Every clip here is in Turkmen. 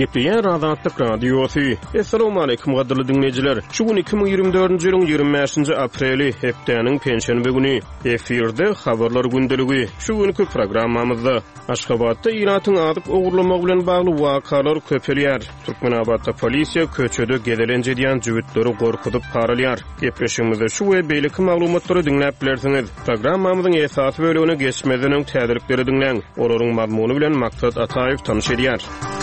Gepleyen Azatlyk Radiosu. Assalamu alaykum gaderly dinleyijiler. Şu gün 2024-nji ýylyň 25-nji apreli hepdeniň penşenbe güni. Eferde habarlar gündeligi. Şu günkü programmamyzda Aşgabatda iratyň adyp ogurlamak bilen bagly wakalar köpelýär. Türkmenabadda polisiýa köçede gedelenje diýen jüwitleri gorkudyp paralýar. Gepleşigimizde şu we beýleki maglumatlary dinläp bilersiňiz. Programmamyzyň esasy bölügine geçmeden öň täzelikleri dinleň. Olaryň mazmuny bilen Maksat Ataýew tanyş edýär.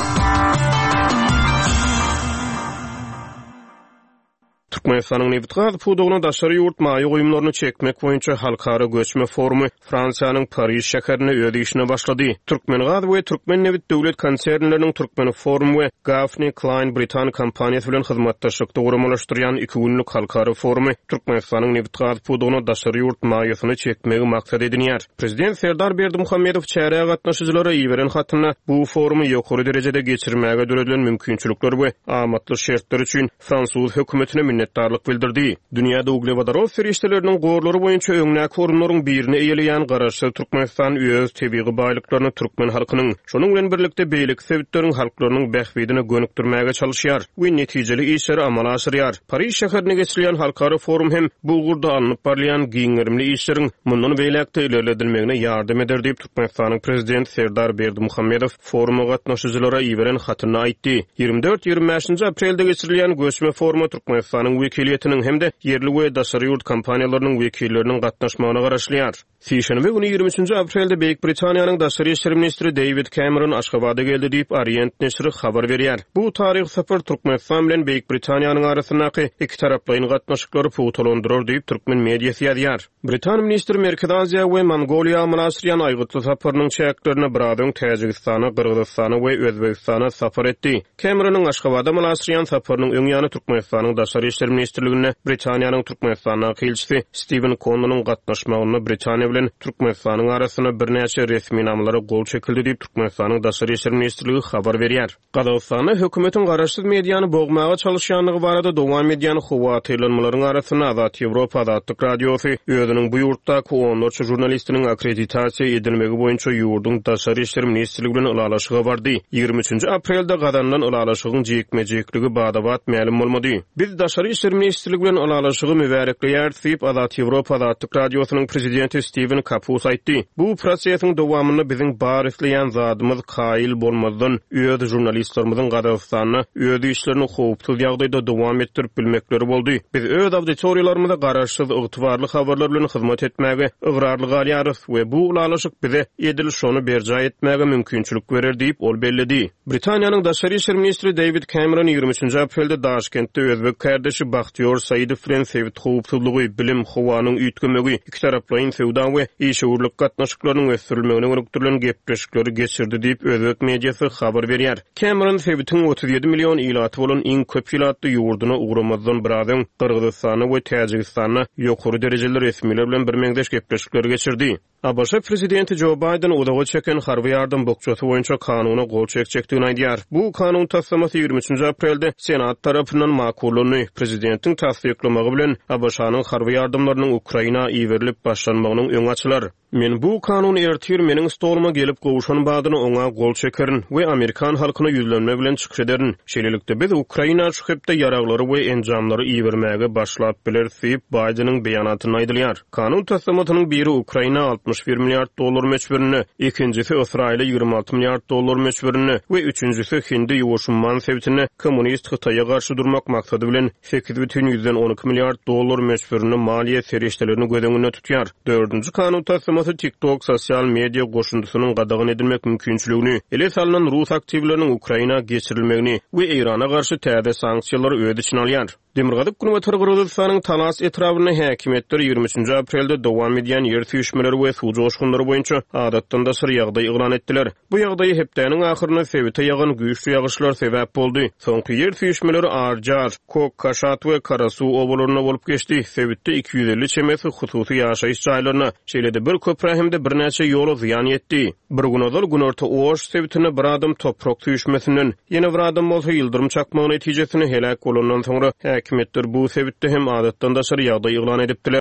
Türkmenistanyň Nebitgaz pudugyny daşary ýurt maýy goýumlaryny çekmek boýunça halkara göçme forumy Fransiýanyň Paris şäherine öýde işine başlady. Türkmengaz we Türkmen Nebit döwlet konsernleriniň Türkmen forumy we Gaffney Klein Britan kompaniýasy bilen hyzmatdaşlykda guramalaşdyrýan iki günlük halkara forumy Türkmenistanyň Nebitgaz pudugyny daşary ýurt maýysyny çekmegi maksat edinýär. Prezident Serdar Berdimuhammedow çäreğe gatnaşyjylara ýiberen hatynda bu forumy ýokary derejede geçirmäge döredilen mümkinçilikler we amatly şertler üçin Fransuz hökümetine minnetdarlyk bildirdi. Dünýäde uglewadaro ferişteleriniň gorlary boýunça öňnäki orunlaryň birini eýeleýän garaşy Türkmenistan öz tebii baýlyklaryny türkmen halkynyň, şonuň bilen birlikde beýlik sebäpleriň halklarynyň bähbidine gönükdirmäge çalışýar we netijeli işleri amala aşyrýar. Paris şäherine geçirilýän halkara forum hem bu gurda alınıp barlayan giňerimli işleriň mundan beýlekde ilerledilmegine ýardam eder diýip Türkmenistanyň prezidenti Serdar Berdimuhammedow foruma gatnaşyjylara ýiberen hatyny aýtdy. 24-25 aprelde geçirilýän göçme forumy Türkmenistanyň wekiliýetiniň hemde yerli we daşary ýurt kompaniýalarynyň wekilleriniň gatnaşmagyna garaşlýar. Sişenbe günü 23 aprelde Beýik Britaniýanyň daşary işleri ministri David Cameron Aşgabada geldi diýip Orient neşri habar berýär. Bu taryh safar Türkmenistan bilen Beýik Britaniýanyň arasyndaky iki taraplaryň gatnaşyklary puwtalandyrar diýip türkmen mediýasy ýazýar. Britan ministri Merkez Aziýa we Mongoliýa manaşyryan aýgytly saparynyň çäklerini biradyň Täjikistana, Gyrgyzstana we Özbegistana sapar etdi. Cameronyň Aşgabada manaşyryan saparynyň öň ýany Türkmenistanyň daşary işleri ministrligine Britaniýanyň Türkmenistana elçisi Stephen Conlonyň gatnaşmagyna Britaniýa bilen Türkmenistanyň arasyna birnäçe resmi namlary gol çekildi diýip Türkmenistanyň daşary işleri ministrligi habar berýär. Gazagystana hökümetiň garaşsyz mediýany bogmaga çalışýanlygy barada dowam edýän howat eýlenmelerini arasyna Azat Ýewropa Azatlyk Radiosy özüniň bu ýurtdaky 14 jurnalistiniň akkreditasiýa edilmegi boýunça ýurdun daşary işleri ministrligi bilen ulalaşyga bardy. 23 aprelde gazandan ulalaşygyň jekmejeklige badabat ma'lum bolmady. Biz daşary işleri ministrligi bilen ulalaşygy mübarekleýär diýip Azat Ýewropa Azatlyk Radiosynyň prezidenti Steven Kapus aýtdy. Bu prosesiň dowamyny biziň bar isleýän zadymyz kaýyl bolmadan öz jurnalistlerimiziň Gazagystanyna öz işlerini howpsuz ýagdaýda dowam etdirip bilmekleri boldy. Biz öz auditoriýalarymyza garaşsyz ygtybarly habarlar bilen hyzmat etmäge ıgrarlyk alýarys we bu ulalaşyk bize edil şonu berja etmäge mümkinçilik berer diýip ol bellidi. Britaniýanyň daşary işleri ministri David Cameron 23 aprelde Daşkentde özbek kardeşi Bahtiyor Saýydow bilen sewit howpsuzlygy, bilim, howanyň üýtgemegi, iki taraplaryň sewda we işgörlük gatnaşyklarynyň ösdürilmegine gönükdirilen gepleşikleri geçirdi diýip özbek mediýasy habar berýär. Cameron sewitiň 37 million ýylaty bolan iň köp ýylatly ýurduny ugramadan biradyň Gyrgyzstana we Täjikistana ýokary derejeler resmiler bilen bir meňdeş gepleşikleri geçirdi. ABŞ prezidenti Joe Biden udağa çeken harby ýardam bokçasy boýunça kanuny gol çekjekdigini aýdýar. Bu kanun tasdiqlamasy 23 aprelde Senat tarapyndan makullandy. Prezidentiň tasdiqlamagy bilen ABŞ-nyň harby ýardamlarynyň Ukraina iwerilip başlanmagynyň öňü açylar. Men bu kanun ertir meniň stoluma gelip gowuşan badyny oňa gol çekerin we Amerikan halkyna ýüzlenme bilen çykyş ederin. Şeýlelikde biz Ukraina şykypda ýaraglary we enjamlary iwermäge başlap biler diýip Bidenyň beýanatyny aýdylýar. Kanun tasdiqlamasynyň biri Ukraina 61 milyard dolar meçberini, ikincisi İsrail'e 26 milyard dolar meçberini ve üçüncüsü Hindi ýuwuşman sebitini kommunist Hytaýa garşy durmak maksady bilen 8,12 milyard dolar meçberini maliýe serişdelerini gödeňine tutýar. 4-nji kanun tasdiqlamasy TikTok sosial media goşundusynyň gadagyny edilmek mümkinçiligini, ele salynan Rus aktivleriniň Ukraina geçirilmegini we Irana garşy täze sanksiýalary öýde için alýar. Demirgazyk Gunuwatar Gyrgyzstanyň Talas etrawyny häkimetler 23 aprelde dowam edýän ýer süýşmeleri we suw joşgunlary boýunça adatdan daşary ýagdaý iglan etdiler. Bu ýagdaý hepdeniň ahyryna sebäte ýagan güýçli ýagyşlar sebäp boldy. Soňky ýer süýşmeleri Arjar, Kokkaşat we Karasuw obalaryna bolup geçdi. Sebätde 250 çemesi hususy ýaşaýyş jaýlaryna, şeýlede bir köprä hemde birnäçe ýola ziýan ýetdi. Bir günodal Günorta Oş sebätine bir adam toprak süýşmesinden, ýene bir adam bolsa ýyldyrym çakmagy netijesinde helak bolandan soňra häkimetler bu sebätde hem adatdan daşary ýagdaý iglan edipdiler.